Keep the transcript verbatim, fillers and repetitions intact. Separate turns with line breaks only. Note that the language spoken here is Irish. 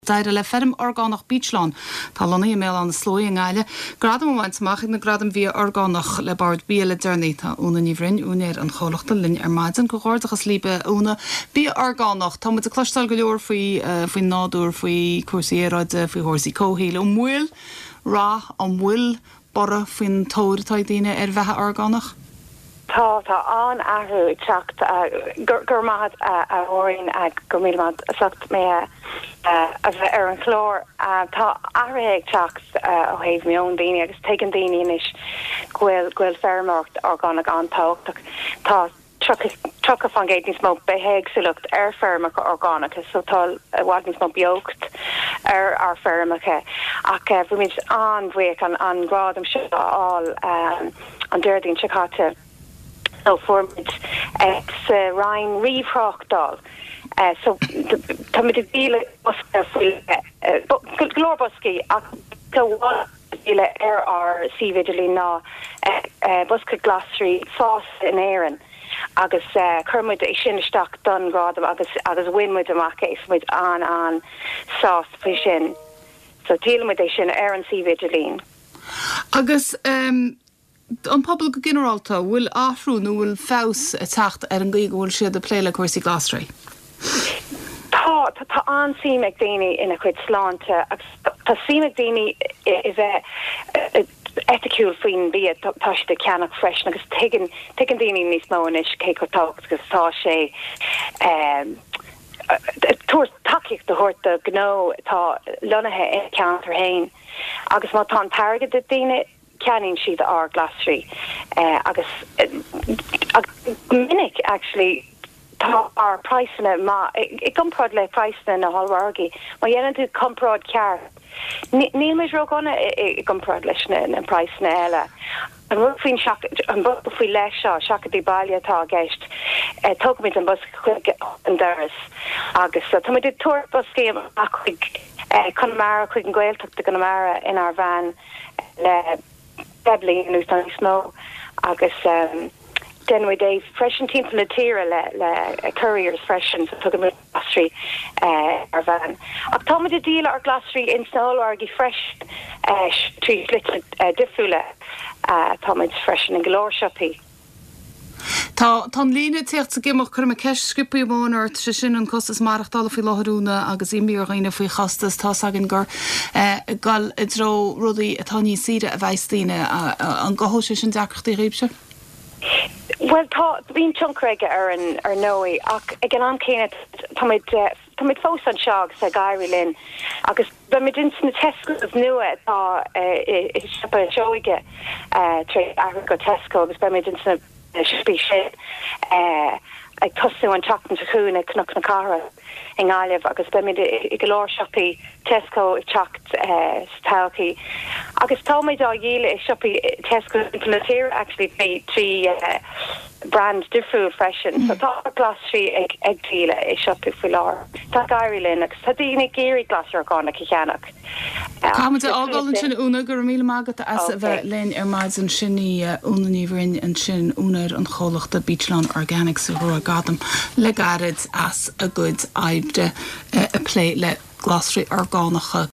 Dair le ferm orgánach Beachlan Tá lonaí mé an slóing eile. Gradam bhaint mach na gradam bhí orgánach le bard bíle dernaí tá úna níhrin únéir an cholachta linn ar maidin go gáirdeachas líbe úna bí orgánach tá mu a clostal go leor faoi faoi nádúr faoi cuasaíráide faoi hórsaí cóhíle ó mhuiil rá an bhfuil bara faoin tóir tá daine ar bheitthe orgánach.
Tá tá an ahrú teacht gur maithad a óirín ag go míad sucht mé a bheith ar an chlór tá ahraigh teacht ó héh mion daine agus tegan daine inis ghfuil ghfuil fermacht orgánach antáach tá tro fan géit ní smó behéig silucht ar fermach orgánach so tá bhhaid ní smó beocht ar ar fermacha ach bfu mis an bhuiic an an grádam seo áil an deirdín Chicago. So formid ex uh, Ryan Reefrockdal. Uh, so tamid de bíle buska fuil glór buski ach go bíle ar ar sea vigilí ná buska glasri fás in éan agus chumid é sinnsteach don grádam agus agus winmuid amach éis muid an an sás fi sin. So tílamid é sin ar an sea vigilín.
Agus um an pobl go generalta bhfuil áhrú nó bhfuil fás a teacht ar an gaoh bhfuil siad a pléile cuasaí glasraí.
Tá tá an síimeach daoine ina chuid sláinte agus tá síimeach daoine i bheith eticiúil faoin bí tá si de ceannach freisin agus tuigeann tuigeann daoine níos mó inis cé go tácht agus tá sé tuair takeíocht do thuirta gnó tá lonathe in ceantar hain agus má tá an targad de daoine ceanning siad ar glasri uh, agus uh, minnig actually tá ar priceine ma i gomprod le priceine na hallwargi ma dhéanaan tú comprod cear níl meis ro gona i gomprod leis na priceine eile an ru faoin an bu faoi leis seo seachadí bailile tá gceist tugamid an bus chuig an doras agus tá muid tuair buscí a chuig Connemara chuig an Gaeltacht de Connemara in our van le Deadly in Ustan Snow, agus um, then we gave freshen team from the Tira le, le couriers freshen so took a glasry uh, our van. October the deal our glasry in snow or fresh uh, tree little uh, diffula uh, Thomas freshen and galore shoppy.
Tá tá lína tíocht sa gimach chum a ceist scripaí bhánar tre sin an costas marachtála faoi láthúna agus imíorghaine faoi chastas tá sagan gur gal i dro rudaí atá ní siad a bhaistíine an gothóise sin deachchtaí réibse?
Well tá bhín tioncraige ar an ar nóí ach ag an céine táid táid fós an seag sa gairí linn agus be mid in na Tesco nua tá i sipa seoige tre agra go Tesco agus be mid in Spi sé ag tosú an teachtan sa chuún ag cnoc na cara in gáileh agus be mid i glór siopí Tesco i teacht stáilcí. Agus táid á dhéile i siopí Tesco implementéir actually fé trí brand difriúil freisin, so tá glasrí ag ag tíle i siopí faoi lár. Tá gairí linn agus tá dtíine géirí glasí orgánach i cheannach.
Táid ágálann sin úna gur míle mágad as a bheith linn ar maid an sinní úna níomhrin an sin únar an cholachta Beachlan Organics a ru gadam le garid as a good aibde a plé le glasrí orgánacha